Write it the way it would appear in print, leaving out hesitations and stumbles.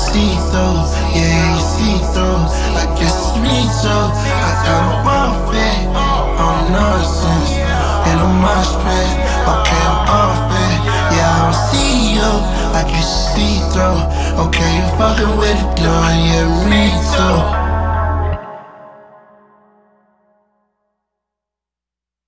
see through, yeah, you see through. I guess it's me too. I got a buffet on nonsense in a mosh pit. Okay, I'm off it. Yeah, I don't see you. I guess you see through. Okay, you fucking with the door, yeah, me too.